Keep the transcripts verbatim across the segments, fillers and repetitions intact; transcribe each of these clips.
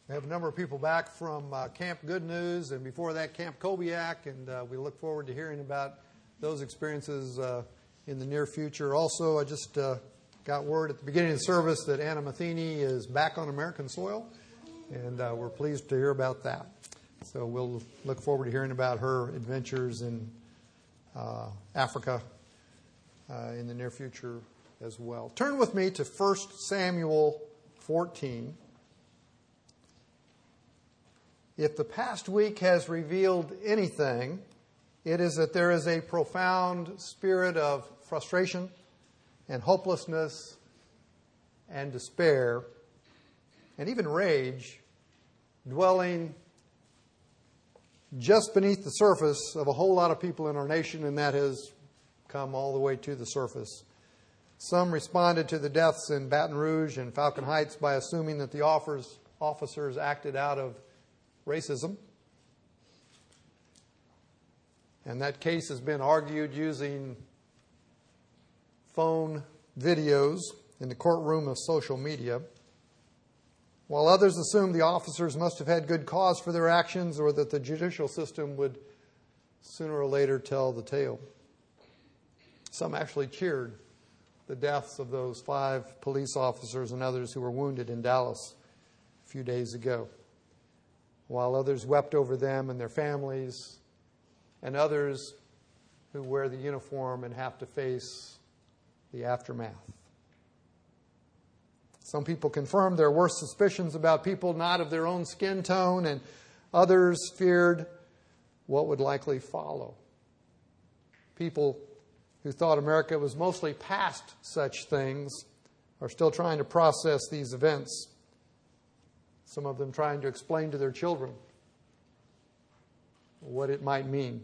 We have a number of people back from uh, Camp Good News, and before that, Camp Kobiak, and uh, we look forward to hearing about those experiences uh, in the near future. Also, I just uh, got word at the beginning of the service that Anna Matheny is back on American soil, and uh, we're pleased to hear about that. So we'll look forward to hearing about her adventures in uh, Africa uh, in the near future as well. Turn with me to First Samuel fourteen. If the past week has revealed anything, it is that there is a profound spirit of frustration and hopelessness and despair and even rage dwelling just beneath the surface of a whole lot of people in our nation, and that has come all the way to the surface. Some responded to the deaths in Baton Rouge and Falcon Heights by assuming that the offers, officers acted out of racism. And that case has been argued using phone videos in the courtroom of social media, while others assumed the officers must have had good cause for their actions or that the judicial system would sooner or later tell the tale. Some actually cheered the deaths of those five police officers and others who were wounded in Dallas a few days ago, while others wept over them and their families, and others who wear the uniform and have to face the aftermath. Some people confirmed their worst suspicions about people not of their own skin tone, and others feared what would likely follow. People who thought America was mostly past such things are still trying to process these events. Some of them trying to explain to their children what it might mean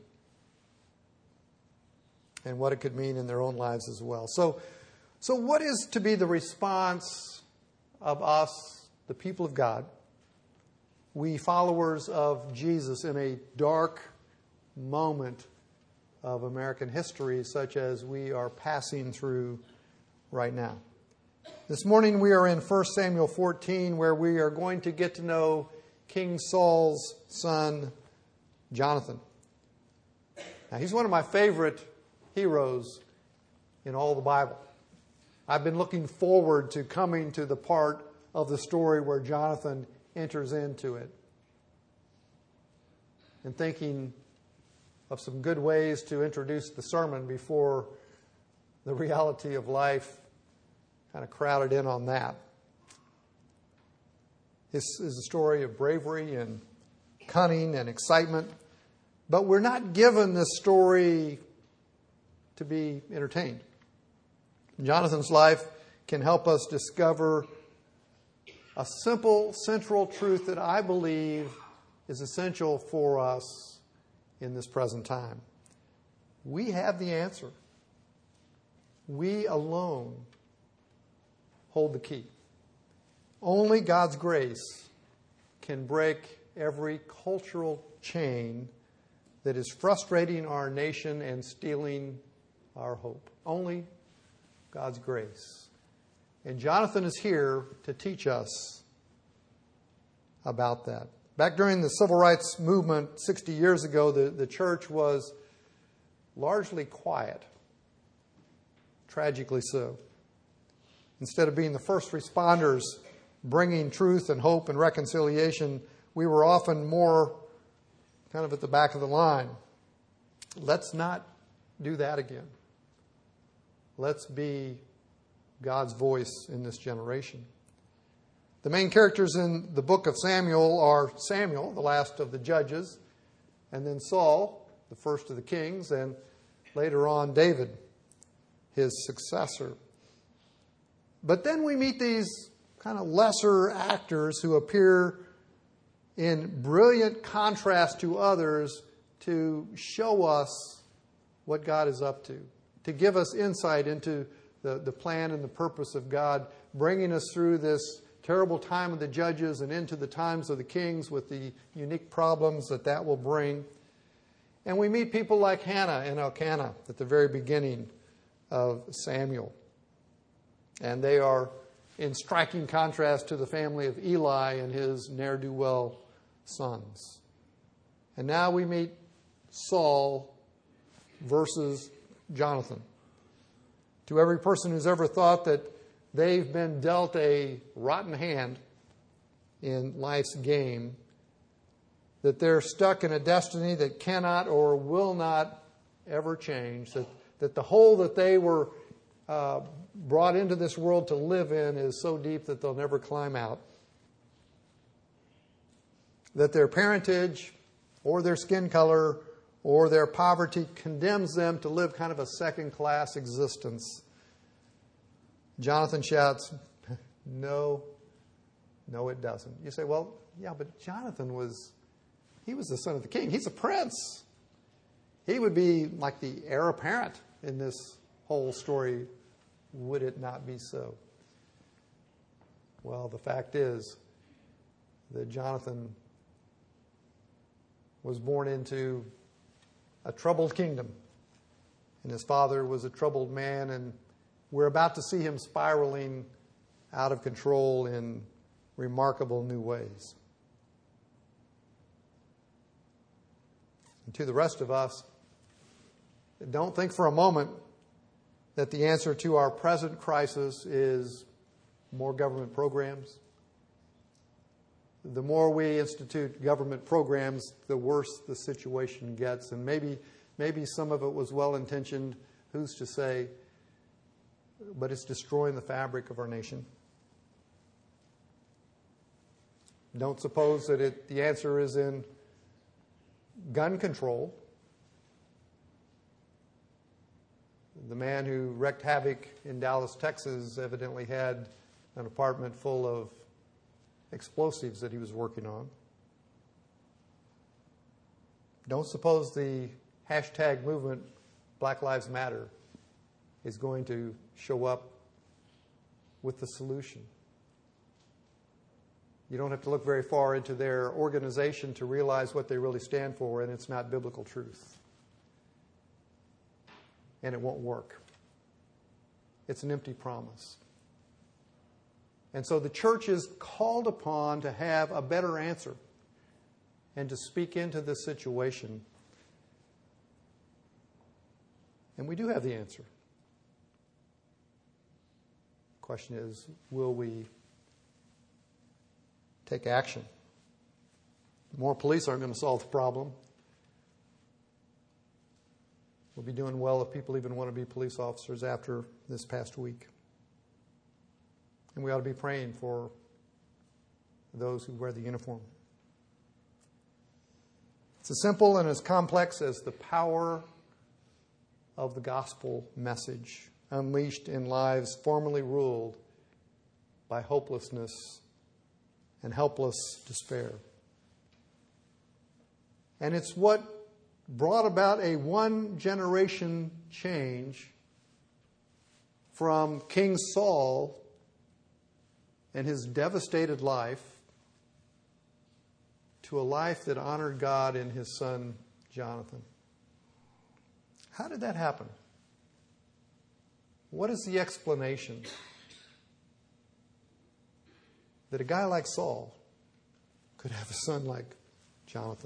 and what it could mean in their own lives as well. So, so what is to be the response of us, the people of God, we followers of Jesus, in a dark moment of American history such as we are passing through right now? This morning we are in First Samuel fourteen, where we are going to get to know King Saul's son, Jonathan. Now, he's one of my favorite heroes in all the Bible. I've been looking forward to coming to the part of the story where Jonathan enters into it and thinking of some good ways to introduce the sermon before the reality of life kind of crowded in on that. This is a story of bravery and cunning and excitement, but we're not given this story to be entertained. Jonathan's life can help us discover a simple central truth that I believe is essential for us in this present time. We have the answer. We alone hold the key. Only God's grace can break every cultural chain that is frustrating our nation and stealing our hope. Only God's grace. And Jonathan is here to teach us about that. Back during the civil rights movement sixty years ago, the, the church was largely quiet. Tragically so. Instead of being the first responders bringing truth and hope and reconciliation, we were often more kind of at the back of the line. Let's not do that again. Let's be God's voice in this generation. The main characters in the book of Samuel are Samuel, the last of the judges, and then Saul, the first of the kings, and later on David, his successor. But then we meet these kind of lesser actors who appear in brilliant contrast to others to show us what God is up to, to give us insight into the, the plan and the purpose of God, bringing us through this terrible time of the judges and into the times of the kings with the unique problems that that will bring. And we meet people like Hannah and Elkanah at the very beginning of Samuel. And they are in striking contrast to the family of Eli and his ne'er-do-well sons. And now we meet Saul versus Jonathan. To every person who's ever thought that they've been dealt a rotten hand in life's game, that they're stuck in a destiny that cannot or will not ever change, that, that the hole that they were uh, brought into this world to live in is so deep that they'll never climb out, that their parentage or their skin color or their poverty condemns them to live kind of a second-class existence. Jonathan shouts, no, no it doesn't. You say, well, yeah, but Jonathan was, he was the son of the king. He's a prince. He would be like the heir apparent in this whole story. Would it not be so? Well, the fact is that Jonathan was born into a troubled kingdom, and his father was a troubled man, and we're about to see him spiraling out of control in remarkable new ways. And to the rest of us, don't think for a moment that the answer to our present crisis is more government programs. The more we institute government programs, the worse the situation gets. And maybe, maybe some of it was well-intentioned. Who's to say? But it's destroying the fabric of our nation. Don't suppose that it, the answer is in gun control. The man who wreaked havoc in Dallas, Texas, evidently had an apartment full of explosives that he was working on. Don't suppose the hashtag movement, Black Lives Matter, is going to show up with the solution. You don't have to look very far into their organization to realize what they really stand for, and it's not biblical truth. And it won't work. It's an empty promise. And so the church is called upon to have a better answer and to speak into this situation. And we do have the answer. The question is, will we take action? More police aren't going to solve the problem. We'll be doing well if people even want to be police officers after this past week. And we ought to be praying for those who wear the uniform. It's as simple and as complex as the power of the gospel message unleashed in lives formerly ruled by hopelessness and helpless despair. And it's what brought about a one-generation change from King Saul and his devastated life to a life that honored God in his son Jonathan. How did that happen? What is the explanation that a guy like Saul could have a son like Jonathan?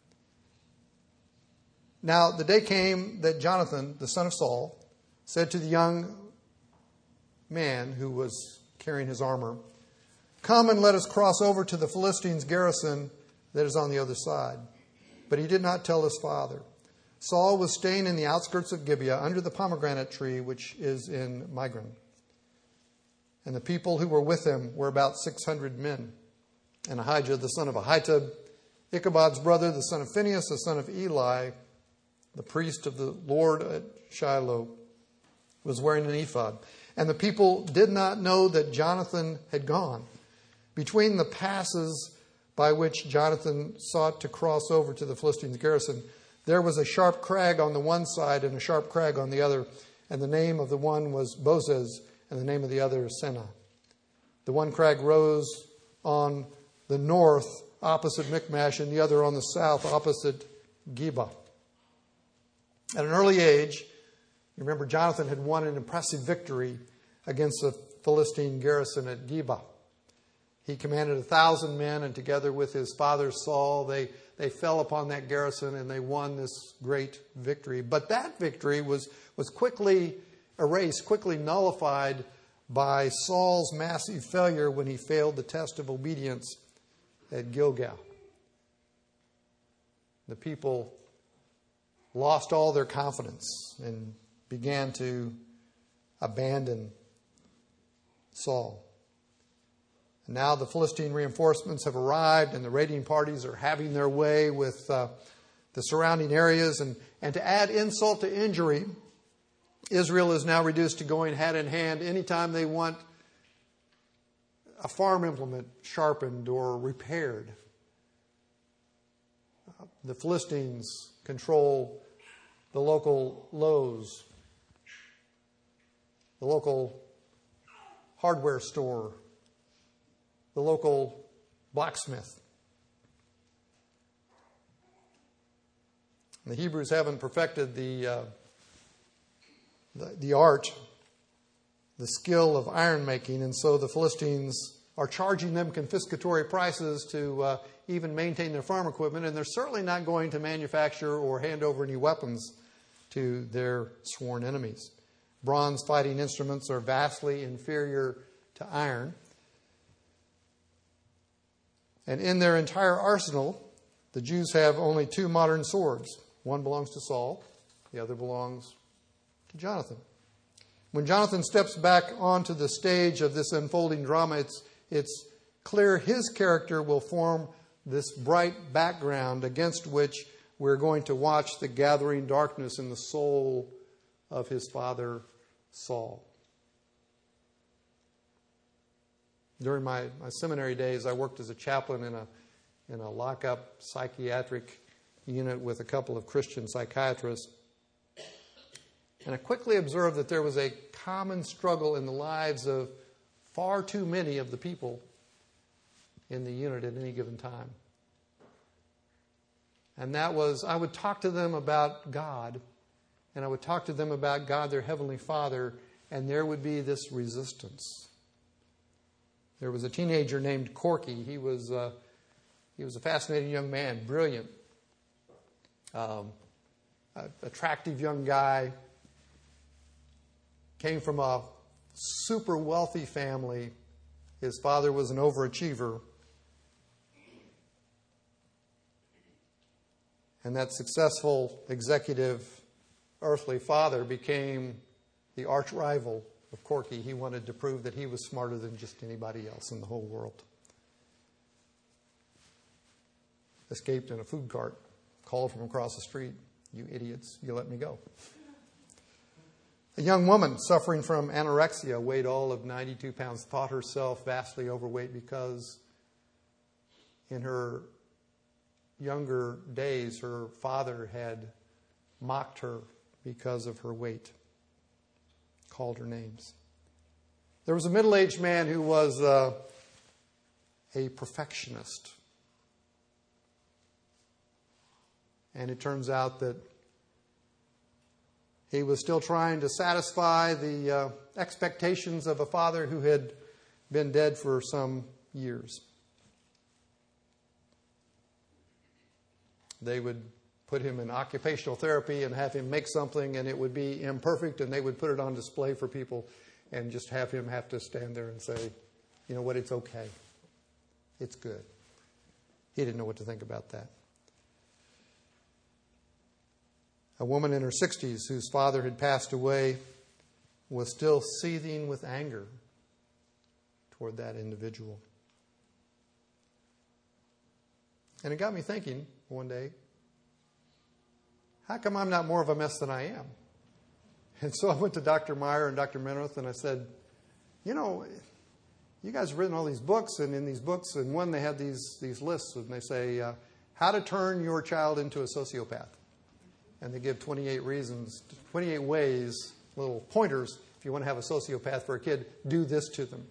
Now, the day came that Jonathan, the son of Saul, said to the young man who was carrying his armor, "Come and let us cross over to the Philistines' garrison that is on the other side." But he did not tell his father. Saul was staying in the outskirts of Gibeah under the pomegranate tree, which is in Migron. And the people who were with him were about six hundred men. And Ahijah, the son of Ahitub, Ichabod's brother, the son of Phinehas, the son of Eli, the priest of the Lord at Shiloh, was wearing an ephod. And the people did not know that Jonathan had gone. Between the passes by which Jonathan sought to cross over to the Philistines' garrison, there was a sharp crag on the one side and a sharp crag on the other, and the name of the one was Bozez, and the name of the other Senah. The one crag rose on the north opposite Michmash, and the other on the south opposite Geba. At an early age, you remember Jonathan had won an impressive victory against the Philistine garrison at Geba. He commanded a thousand men, and together with his father Saul, they, they fell upon that garrison and they won this great victory. But that victory was, was quickly erased, quickly nullified by Saul's massive failure when he failed the test of obedience at Gilgal. The people lost all their confidence and began to abandon Saul. And now the Philistine reinforcements have arrived, and the raiding parties are having their way with uh, the surrounding areas. And, and to add insult to injury, Israel is now reduced to going hand in hand anytime they want a farm implement sharpened or repaired. Uh, the Philistines control the local Lowe's, the local hardware store, the local blacksmith. The Hebrews haven't perfected the, uh, the the art, the skill of iron making, and so the Philistines are charging them confiscatory prices to uh, even maintain their farm equipment, and they're certainly not going to manufacture or hand over any weapons to their sworn enemies. Bronze fighting instruments are vastly inferior to iron. And in their entire arsenal, the Jews have only two modern swords. One belongs to Saul, the other belongs to Jonathan. When Jonathan steps back onto the stage of this unfolding drama, it's, it's clear his character will form this bright background against which we're going to watch the gathering darkness in the soul of his father Saul. During my, my seminary days, I worked as a chaplain in a in a lockup psychiatric unit with a couple of Christian psychiatrists. And I quickly observed that there was a common struggle in the lives of far too many of the people in the unit at any given time. And that was, I would talk to them about God, and I would talk to them about God, their Heavenly Father, and there would be this resistance. There was a teenager named Corky. He was uh, he was a fascinating young man, brilliant, um, a, attractive young guy. Came from a super wealthy family. His father was an overachiever. And that successful executive earthly father became the arch rival of Corky. He wanted to prove that he was smarter than just anybody else in the whole world. Escaped in a food cart, called from across the street, "You idiots, you let me go." A young woman suffering from anorexia, weighed all of ninety-two pounds, thought herself vastly overweight because in her younger days her father had mocked her because of her weight, called her names. There was a middle-aged man who was uh, a perfectionist. And it turns out that he was still trying to satisfy the uh, expectations of a father who had been dead for some years. They would put him in occupational therapy and have him make something, and it would be imperfect, and they would put it on display for people and just have him have to stand there and say, "You know what, it's okay. It's good." He didn't know what to think about that. A woman in her sixties whose father had passed away was still seething with anger toward that individual. And it got me thinking one day, how come I'm not more of a mess than I am? And so I went to Doctor Meyer and Doctor Menuth and I said, you know, you guys have written all these books, and in these books, and one they have these, these lists, and they say, uh, how to turn your child into a sociopath. And they give twenty-eight reasons, twenty-eight ways, little pointers. If you want to have a sociopath for a kid, do this to them.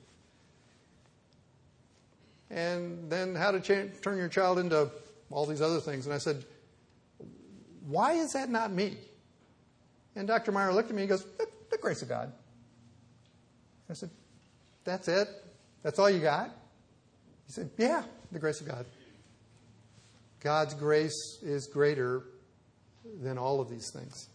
And then how to cha- turn your child into all these other things. And I said, why is that not me? And Doctor Meyer looked at me and goes, the, the grace of God. I said, That's it? That's all you got? He said, yeah, the grace of God. God's grace is greater than all of these things.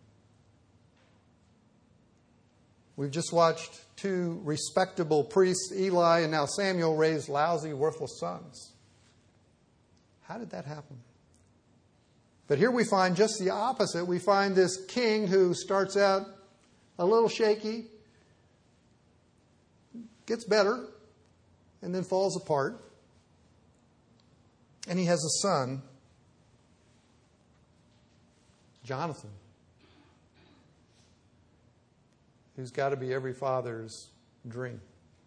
We've just watched two respectable priests, Eli and now Samuel, raise lousy, worthless sons. How did that happen? But here we find just the opposite. We find this king who starts out a little shaky, gets better, and then falls apart. And he has a son, Jonathan, who's got to be every father's dream.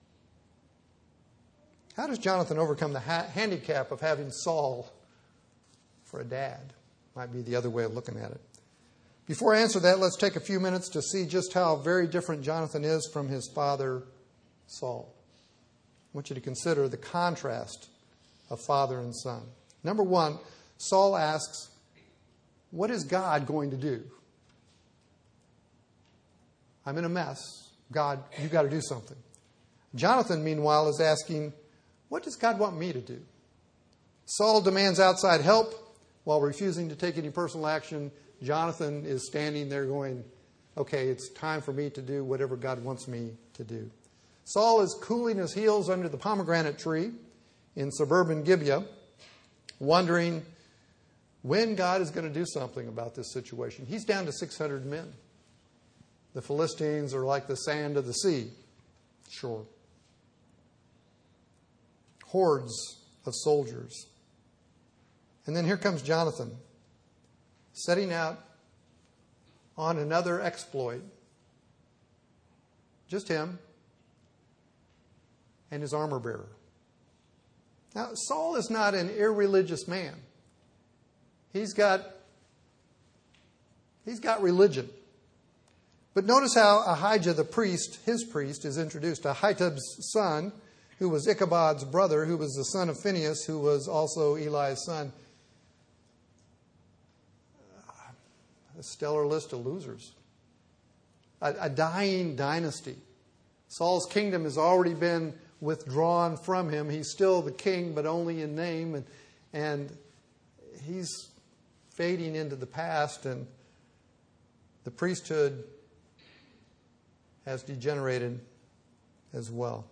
How does Jonathan overcome the ha- handicap of having Saul for a dad? Might be the other way of looking at it. Before I answer that, let's take a few minutes to see just how very different Jonathan is from his father, Saul. I want you to consider the contrast of father and son. Number one, Saul asks, what is God going to do? I'm in a mess. God, you've got to do something. Jonathan, meanwhile, is asking, what does God want me to do? Saul demands outside help while refusing to take any personal action. Jonathan is standing there going, okay, it's time for me to do whatever God wants me to do. Saul is cooling his heels under the pomegranate tree in suburban Gibeah, wondering when God is going to do something about this situation. He's down to six hundred men. The Philistines are like the sand of the sea. Sure. Hordes of soldiers. And then here comes Jonathan, setting out on another exploit. Just him and his armor bearer. Now, Saul is not an irreligious man. He's got, he's got religion. But notice how Ahijah, the priest, his priest, is introduced. Ahitub's son, who was Ichabod's brother, who was the son of Phinehas, who was also Eli's son. A stellar list of losers. A, a dying dynasty. Saul's kingdom has already been withdrawn from him. He's still the king, but only in name. And, and he's fading into the past. And the priesthood has degenerated as well.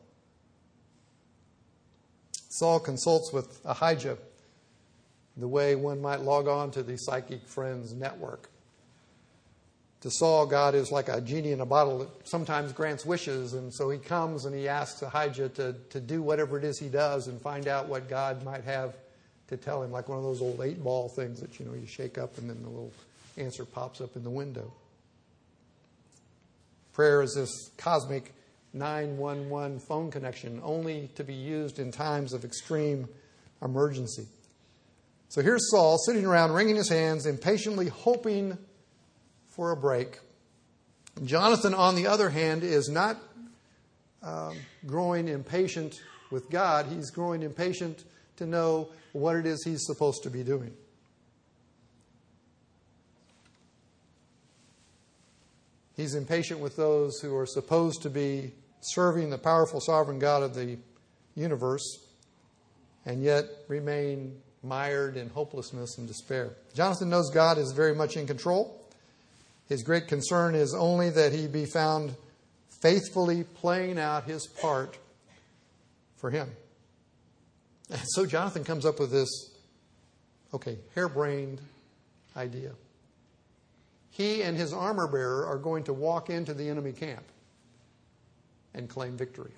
Saul consults with Ahijah the way one might log on to the Psychic Friends network. To Saul, God is like a genie in a bottle that sometimes grants wishes, and so he comes and he asks Ahijah to, to do whatever it is he does and find out what God might have to tell him, like one of those old eight-ball things that, you know, you shake up and then the little answer pops up in the window. Prayer is this cosmic nine one one phone connection, only to be used in times of extreme emergency. So here's Saul sitting around wringing his hands, impatiently hoping for a break. Jonathan, on the other hand, is not um, growing impatient with God. He's growing impatient to know what it is he's supposed to be doing. He's impatient with those who are supposed to be serving the powerful sovereign God of the universe and yet remain mired in hopelessness and despair. Jonathan knows God is very much in control. His great concern is only that he be found faithfully playing out his part for him. And so Jonathan comes up with this, okay, harebrained idea. He and his armor bearer are going to walk into the enemy camp and claim victory.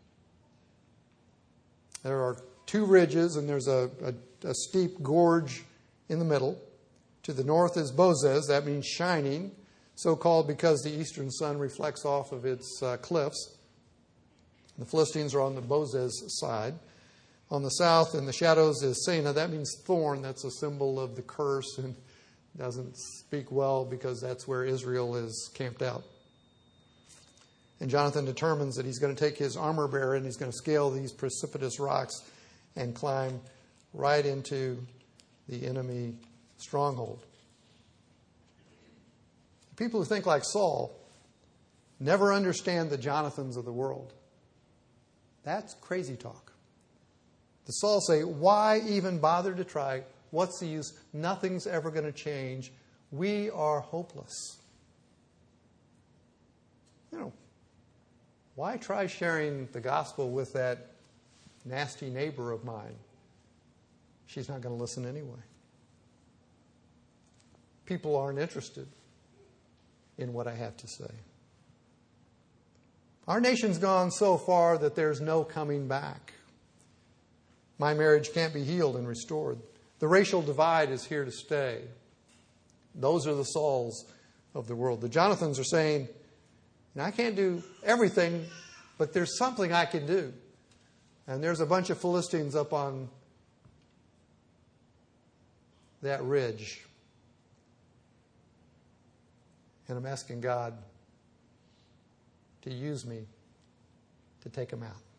There are two ridges, and there's a, a, a steep gorge in the middle. To the north is Bozez, that means shining, so called because the eastern sun reflects off of its uh, cliffs. The Philistines are on the Bozez side. On the south, in the shadows, is Sena, that means thorn. That's a symbol of the curse and doesn't speak well because that's where Israel is camped out. And Jonathan determines that he's going to take his armor bearer and he's going to scale these precipitous rocks and climb right into the enemy stronghold. People who think like Saul never understand the Jonathans of the world. That's crazy talk. To Saul say, why even bother to try? What's the use? Nothing's ever going to change. We are hopeless. You know, why try sharing the gospel with that nasty neighbor of mine? She's not going to listen anyway. People aren't interested in what I have to say. Our nation's gone so far that there's no coming back. My marriage can't be healed and restored. The racial divide is here to stay. Those are the Sauls of the world. The Jonathans are saying, I can't do everything, but there's something I can do. And there's a bunch of Philistines up on that ridge. And I'm asking God to use me to take them out.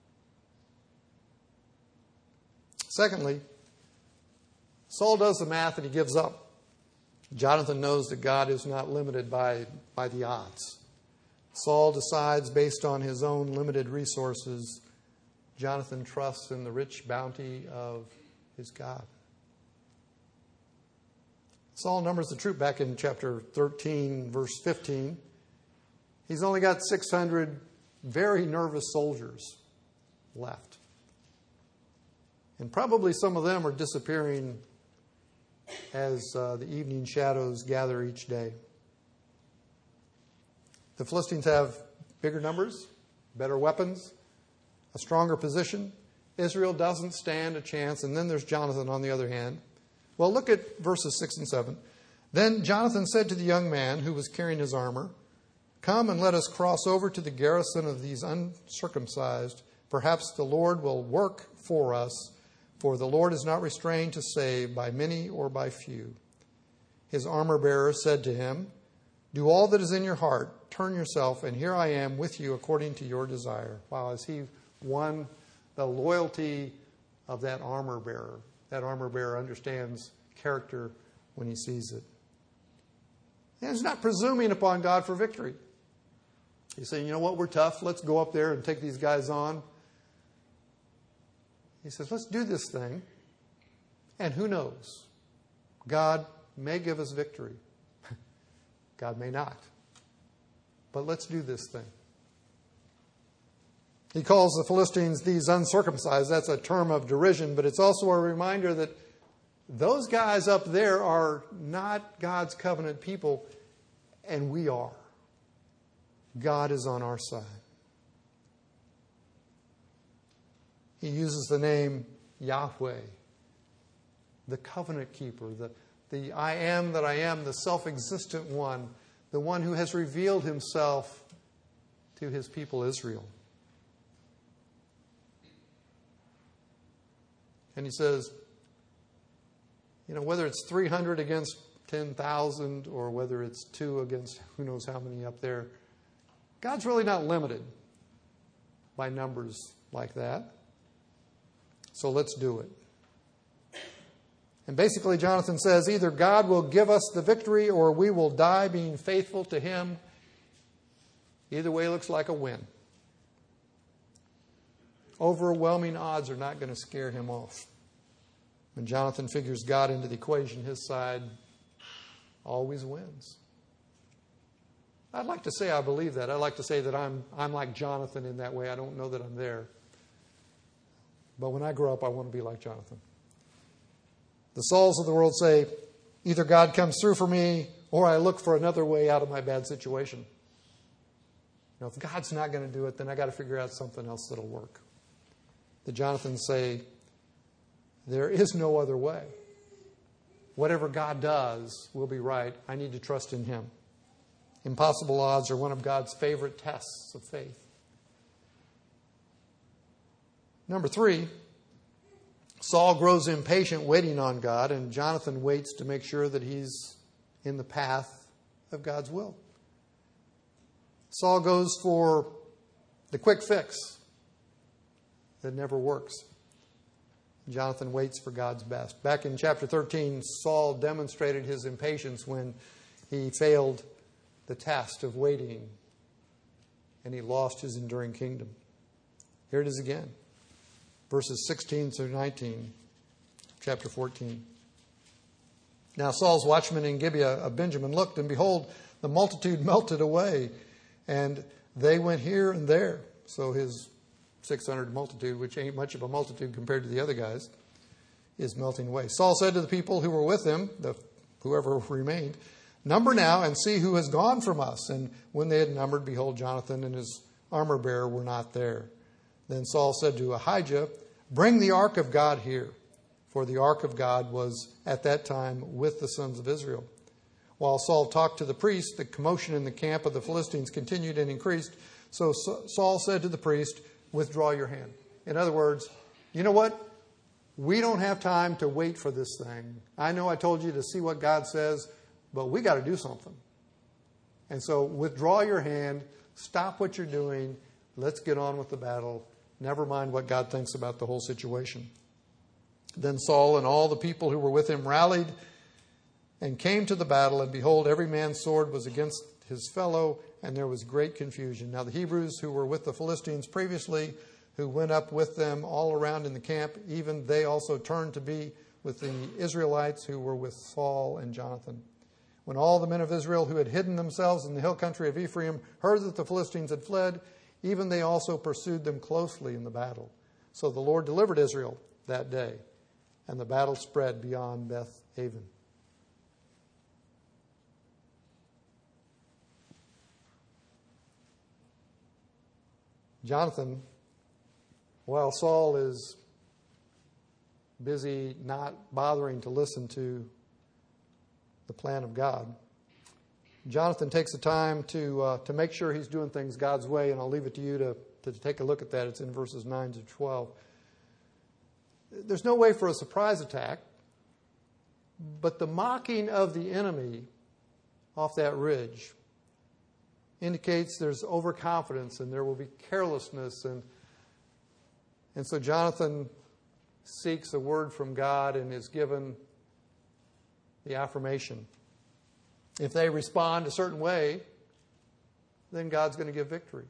Secondly, Saul does the math and he gives up. Jonathan knows that God is not limited by, by the odds. Saul decides based on his own limited resources. Jonathan trusts in the rich bounty of his God. Saul numbers the troop back in chapter thirteen, verse fifteen. He's only got six hundred very nervous soldiers left. And probably some of them are disappearing as uh, the evening shadows gather each day. The Philistines have bigger numbers, better weapons, a stronger position. Israel doesn't stand a chance. And then there's Jonathan on the other hand. Well, look at verses six and seven. Then Jonathan said to the young man who was carrying his armor, come and let us cross over to the garrison of these uncircumcised. Perhaps the Lord will work for us, for the Lord is not restrained to save by many or by few. His armor-bearer said to him, do all that is in your heart, turn yourself, and here I am with you according to your desire. Wow, as he won the loyalty of that armor-bearer. That armor-bearer understands character when he sees it. And he's not presuming upon God for victory. He's saying, you know what, we're tough. Let's go up there and take these guys on. He says, let's do this thing. And who knows? God may give us victory. God may not. But let's do this thing. He calls the Philistines these uncircumcised. That's a term of derision, but it's also a reminder that those guys up there are not God's covenant people, and we are. God is on our side. He uses the name Yahweh, the covenant keeper, the, the I am that I am, the self-existent one, the one who has revealed himself to his people Israel. And he says, you know, whether it's three hundred against ten thousand or whether it's two against who knows how many up there, God's really not limited by numbers like that. So let's do it. And basically Jonathan says either God will give us the victory or we will die being faithful to him. Either way looks like a win. Overwhelming odds are not going to scare him off. When Jonathan figures God into the equation, his side always wins. I'd like to say I believe that. I'd like to say that I'm I'm like Jonathan in that way. I don't know that I'm there. But when I grow up, I want to be like Jonathan. The Sauls of the world say, either God comes through for me or I look for another way out of my bad situation. You know, if God's not going to do it, then I got to figure out something else that'll work. The Jonathans say, there is no other way. Whatever God does will be right. I need to trust in him. Impossible odds are one of God's favorite tests of faith. Number three, Saul grows impatient waiting on God, and Jonathan waits to make sure that he's in the path of God's will. Saul goes for the quick fix that never works. Jonathan waits for God's best. Back in chapter thirteen, Saul demonstrated his impatience when he failed the test of waiting and he lost his enduring kingdom. Here it is again. Verses sixteen through nineteen, chapter fourteen. Now Saul's watchmen in Gibeah of Benjamin looked, and behold, the multitude melted away, and they went here and there. So his six hundred multitude, which ain't much of a multitude compared to the other guys, is melting away. Saul said to the people who were with him, the, whoever remained, "Number now and see who has gone from us." And when they had numbered, behold, Jonathan and his armor bearer were not there. Then Saul said to Ahijah, "Bring the ark of God here." For the ark of God was at that time with the sons of Israel. While Saul talked to the priest, the commotion in the camp of the Philistines continued and increased. So Saul said to the priest, "Withdraw your hand." In other words, you know what? We don't have time to wait for this thing. I know I told you to see what God says, but we got to do something. And so withdraw your hand, stop what you're doing, let's get on with the battle. Never mind what God thinks about the whole situation. Then Saul and all the people who were with him rallied and came to the battle, and behold, every man's sword was against his fellow, and there was great confusion. Now the Hebrews who were with the Philistines previously, who went up with them all around in the camp, even they also turned to be with the Israelites who were with Saul and Jonathan. When all the men of Israel who had hidden themselves in the hill country of Ephraim heard that the Philistines had fled, even they also pursued them closely in the battle. So the Lord delivered Israel that day, and the battle spread beyond Beth Aven. Jonathan, while Saul is busy not bothering to listen to the plan of God, Jonathan takes the time to uh, to make sure he's doing things God's way, and I'll leave it to you to, to take a look at that. It's in verses nine to twelve. There's no way for a surprise attack, but the mocking of the enemy off that ridge indicates there's overconfidence and there will be carelessness. And, and so Jonathan seeks a word from God and is given the affirmation. If they respond a certain way, then God's going to give victory.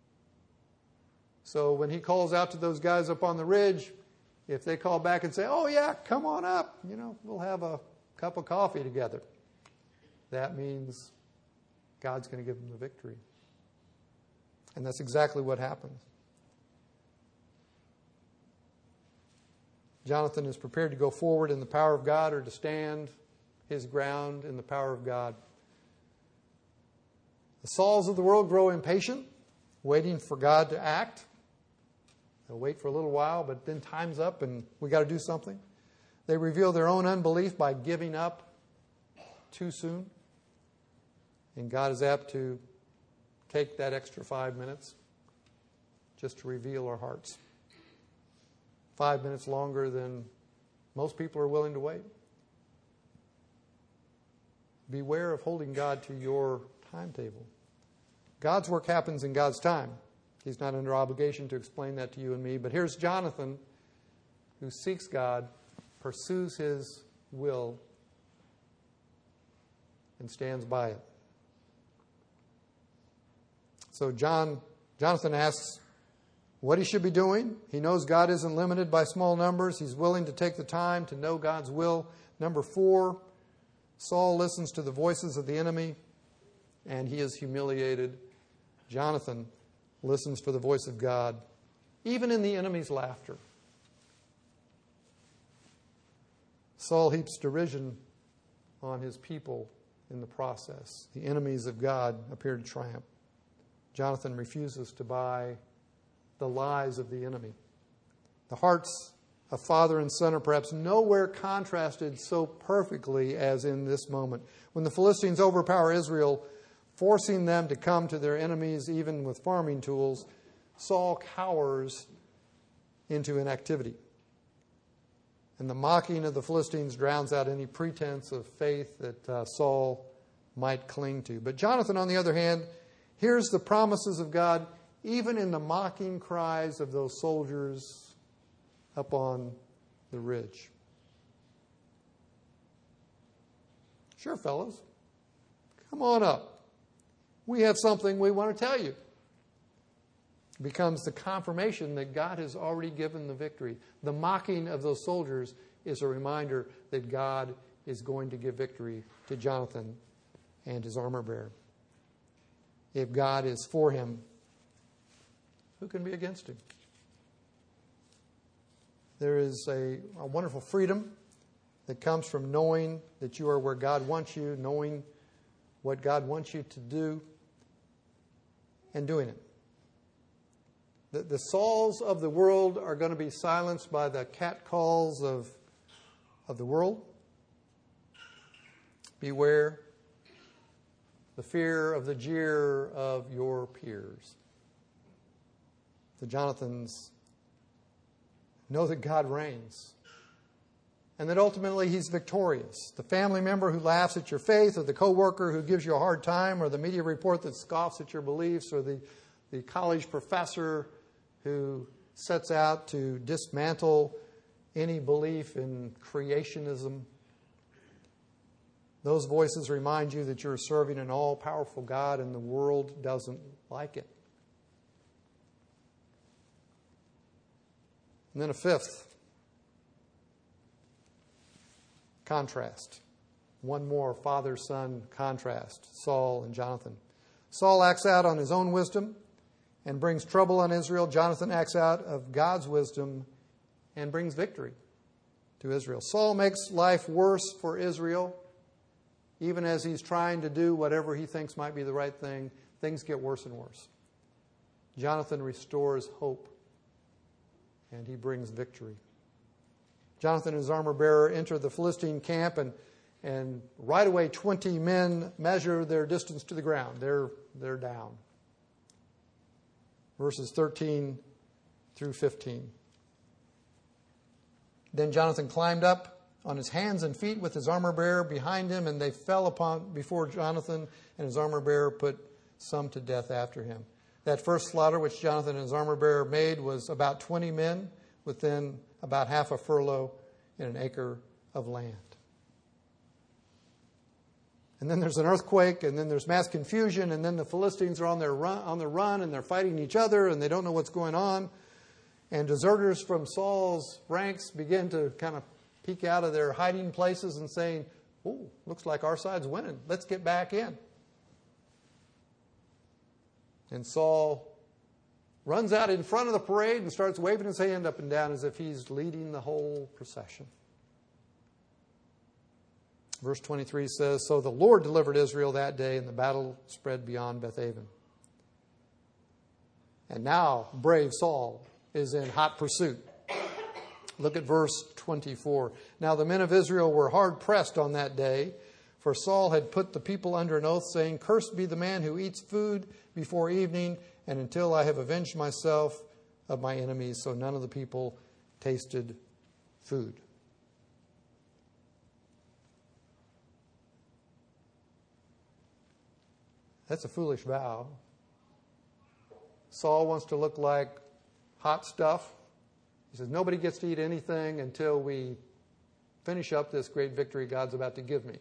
So when he calls out to those guys up on the ridge, if they call back and say, "Oh yeah, come on up, you know, we'll have a cup of coffee together," that means God's going to give them the victory. And that's exactly what happens. Jonathan is prepared to go forward in the power of God, or to stand his ground in the power of God. The Sauls of the world grow impatient, waiting for God to act. They'll wait for a little while, but then time's up and we got to do something. They reveal their own unbelief by giving up too soon. And God is apt to take that extra five minutes just to reveal our hearts. Five minutes longer than most people are willing to wait. Beware of holding God to your timetable. God's work happens in God's time. He's not under obligation to explain that to you and me. But here's Jonathan, who seeks God, pursues his will, and stands by it. So John, Jonathan asks what he should be doing. He knows God isn't limited by small numbers. He's willing to take the time to know God's will. Number four, Saul listens to the voices of the enemy, and he is humiliated. Jonathan listens for the voice of God, even in the enemy's laughter. Saul heaps derision on his people in the process. The enemies of God appear to triumph. Jonathan refuses to buy the lies of the enemy. The hearts of father and son are perhaps nowhere contrasted so perfectly as in this moment. When the Philistines overpower Israel, forcing them to come to their enemies even with farming tools, Saul cowers into inactivity. And the mocking of the Philistines drowns out any pretense of faith that uh, Saul might cling to. But Jonathan, on the other hand, hears the promises of God even in the mocking cries of those soldiers up on the ridge. Sure, fellas, come on up. We have something we want to tell you. becomes the confirmation that God has already given the victory. The mocking of those soldiers is a reminder that God is going to give victory to Jonathan and his armor bearer. If God is for him, who can be against him? There is a, a wonderful freedom that comes from knowing that you are where God wants you, knowing what God wants you to do, and doing it. The, the Sauls of the world are going to be silenced by the catcalls of, of the world. Beware the fear of the jeer of your peers. The Jonathans know that God reigns and that ultimately he's victorious. The family member who laughs at your faith, or the coworker who gives you a hard time, or the media report that scoffs at your beliefs, or the, the college professor who sets out to dismantle any belief in creationism. Those voices remind you that you're serving an all-powerful God and the world doesn't like it. And then a fifth contrast. One more father-son contrast, Saul and Jonathan. Saul acts out on his own wisdom and brings trouble on Israel. Jonathan acts out of God's wisdom and brings victory to Israel. Saul makes life worse for Israel. Even as he's trying to do whatever he thinks might be the right thing, things get worse and worse. Jonathan restores hope, and he brings victory. Jonathan and his armor bearer enter the Philistine camp, and, and right away twenty men measure their distance to the ground. They're, they're down. Verses thirteen through fifteen. Then Jonathan climbed up on his hands and feet with his armor bearer behind him, and they fell upon before Jonathan, and his armor bearer put some to death after him. That first slaughter which Jonathan and his armor bearer made was about twenty men within about half a furlong in an acre of land. And then there's an earthquake, and then there's mass confusion, and then the Philistines are on their run, on the run, and they're fighting each other, and they don't know what's going on. And deserters from Saul's ranks begin to kind of peek out of their hiding places and saying, "Oh, looks like our side's winning. Let's get back in." And Saul runs out in front of the parade and starts waving his hand up and down as if he's leading the whole procession. Verse twenty-three says, "So the Lord delivered Israel that day, and the battle spread beyond Bethaven. And now brave Saul is in hot pursuit." Look at verse twenty-four. "Now the men of Israel were hard pressed on that day, for Saul had put the people under an oath, saying, 'Cursed be the man who eats food before evening, and until I have avenged myself of my enemies.' So none of the people tasted food." That's a foolish vow. Saul wants to look like hot stuff. He says, nobody gets to eat anything until we finish up this great victory God's about to give me.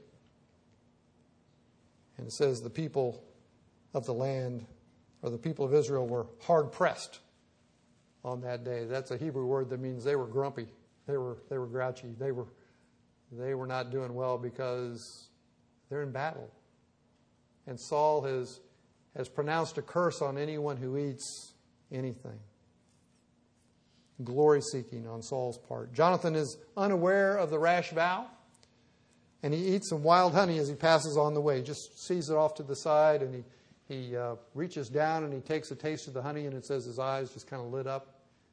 And it says the people of the land, or the people of Israel, were hard pressed on that day. That's a Hebrew word that means they were grumpy. They were they were grouchy. They were they were not doing well because they're in battle. And Saul has has pronounced a curse on anyone who eats anything. Glory-seeking on Saul's part. Jonathan is unaware of the rash vow, and he eats some wild honey as he passes on the way. He just sees it off to the side, and he, he uh, reaches down and he takes a taste of the honey, and it says his eyes just kind of lit up.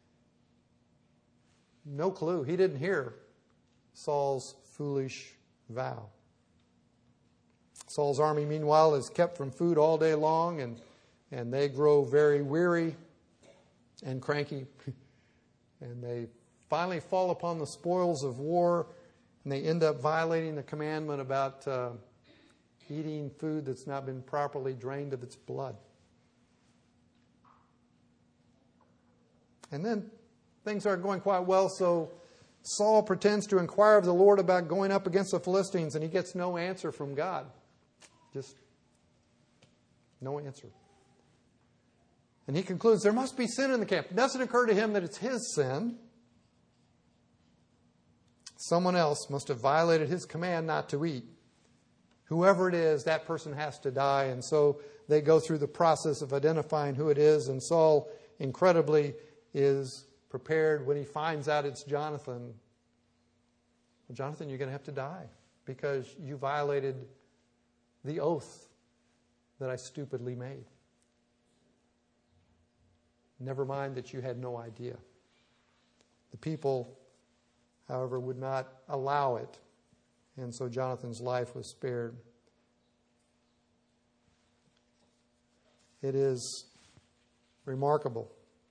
No clue. He didn't hear Saul's foolish vow. Saul's army, meanwhile, is kept from food all day long, and, and they grow very weary and cranky. And they finally fall upon the spoils of war, and they end up violating the commandment about uh, eating food that's not been properly drained of its blood. And then things aren't going quite well, so Saul pretends to inquire of the Lord about going up against the Philistines, and he gets no answer from God. Just no answer. And he concludes there must be sin in the camp. It doesn't occur to him that it's his sin. Someone else must have violated his command not to eat. Whoever it is, that person has to die. And so they go through the process of identifying who it is. And Saul, incredibly, is prepared when he finds out it's Jonathan. Well, Jonathan, you're going to have to die because you violated the oath that I stupidly made. Never mind that you had no idea. The people, however, would not allow it. And so Jonathan's life was spared. It is remarkable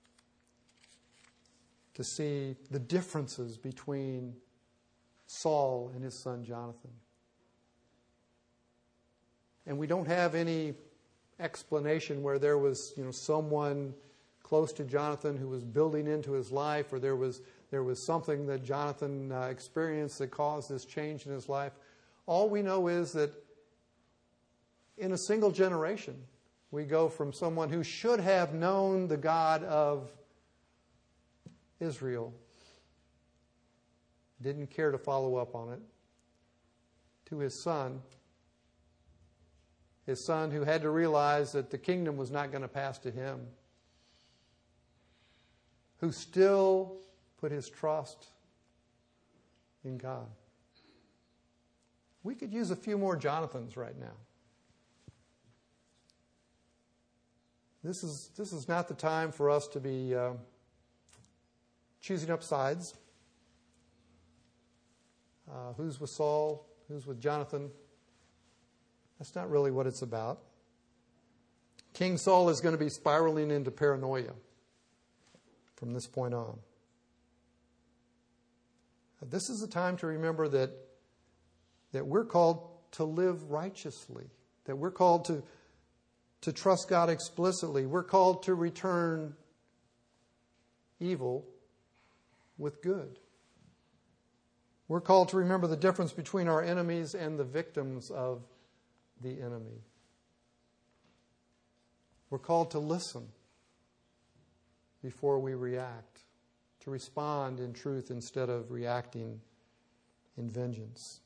to see the differences between Saul and his son Jonathan. And we don't have any explanation where there was, you know, someone close to Jonathan who was building into his life, or there was there was something that Jonathan uh, experienced that caused this change in his life. All we know is that in a single generation, we go from someone who should have known the God of Israel, didn't care to follow up on it, to his son, his son who had to realize that the kingdom was not going to pass to him, who still put his trust in God. We could use a few more Jonathans right now. This is this is not the time for us to be uh, choosing up sides. Uh, who's with Saul? Who's with Jonathan? That's not really what it's about. King Saul is going to be spiraling into paranoia from this point on. This is the time to remember that, that we're called to live righteously, that we're called to, to trust God explicitly. We're called to return evil with good. We're called to remember the difference between our enemies and the victims of the enemy. We're called to listen before we react, to respond in truth instead of reacting in vengeance.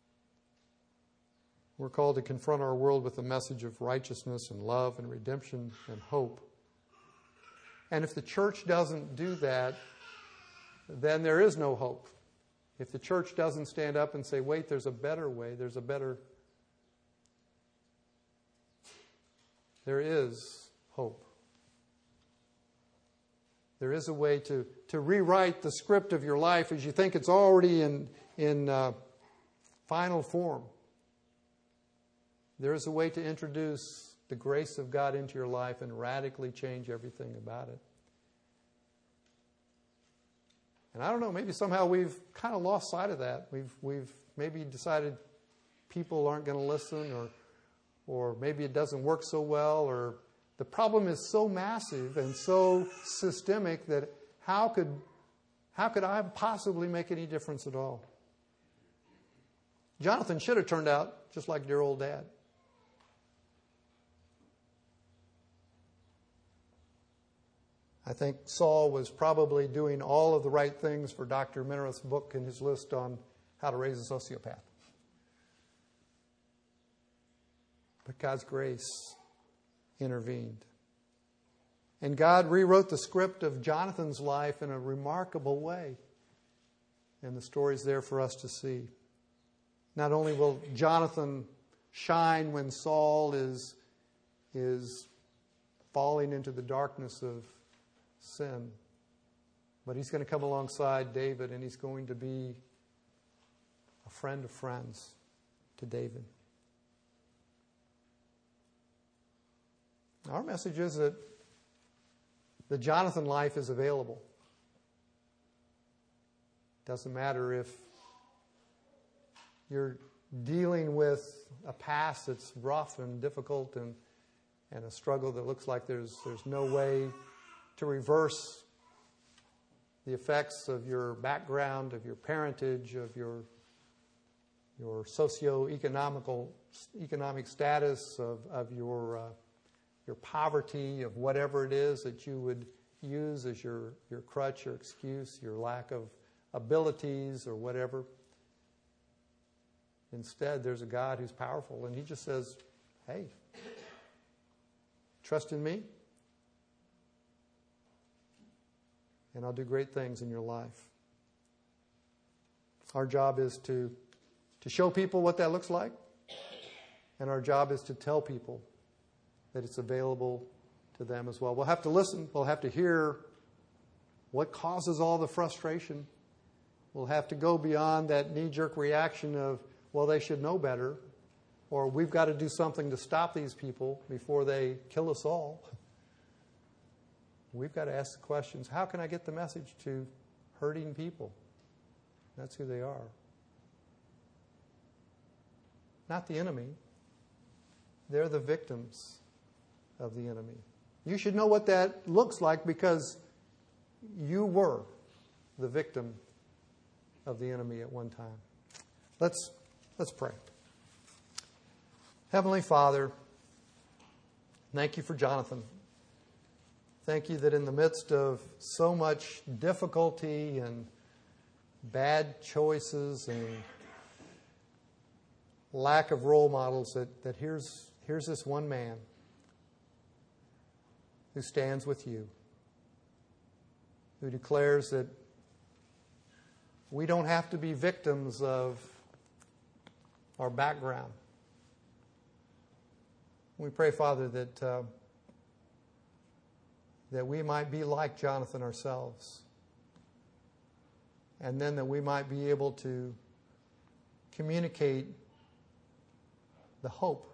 We're called to confront our world with a message of righteousness and love and redemption and hope. And if the church doesn't do that, then there is no hope. If the church doesn't stand up and say, wait, there's a better way, there's a better... There is hope. There is a way to, to rewrite the script of your life as you think it's already in, in uh, final form. There is a way to introduce the grace of God into your life and radically change everything about it. And I don't know, maybe somehow we've kind of lost sight of that. We've we've maybe decided people aren't going to listen, or or maybe it doesn't work so well, or the problem is so massive and so systemic that how could how could I possibly make any difference at all? Jonathan should have turned out just like dear old dad. I think Saul was probably doing all of the right things for Doctor Minerath's book and his list on how to raise a sociopath. But God's grace intervened. And God rewrote the script of Jonathan's life in a remarkable way. And the story's there for us to see. Not only will Jonathan shine when Saul is, is falling into the darkness of sin, but he's going to come alongside David, and he's going to be a friend of friends to David. Our message is that the Jonathan life is available. Doesn't matter if you're dealing with a past that's rough and difficult and, and a struggle that looks like there's there's no way to reverse the effects of your background, of your parentage, of your your socio-economical economic status, of, of your uh, your poverty, of whatever it is that you would use as your, your crutch, your excuse, your lack of abilities or whatever. Instead, there's a God who's powerful, and he just says, hey, trust in me, and I'll do great things in your life. Our job is to, to show people what that looks like, and our job is to tell people that it's available to them as well. We'll have to listen. We'll have to hear what causes all the frustration. We'll have to go beyond that knee-jerk reaction of, well, they should know better, or we've got to do something to stop these people before they kill us all. We've got to ask the questions, how can I get the message to hurting people? That's who they are. Not the enemy. They're the victims of the enemy. You should know what that looks like because you were the victim of the enemy at one time. Let's let's pray. Heavenly Father, thank you for Jonathan. Thank you that in the midst of so much difficulty and bad choices and lack of role models, that, that here's, here's this one man who stands with you, who declares that we don't have to be victims of our background. We pray, Father, that uh, that we might be like Jonathan ourselves, and then that we might be able to communicate the hope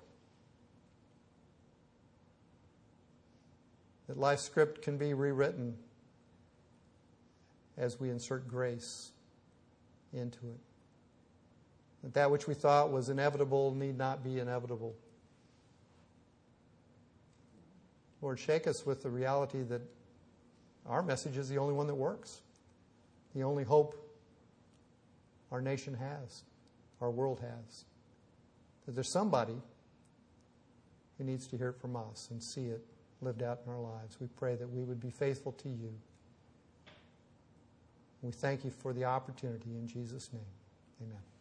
that life's script can be rewritten as we insert grace into it. That that which we thought was inevitable need not be inevitable. Lord, shake us with the reality that our message is the only one that works, the only hope our nation has, our world has. That there's somebody who needs to hear it from us and see it lived out in our lives. We pray that we would be faithful to you. We thank you for the opportunity in Jesus' name. Amen.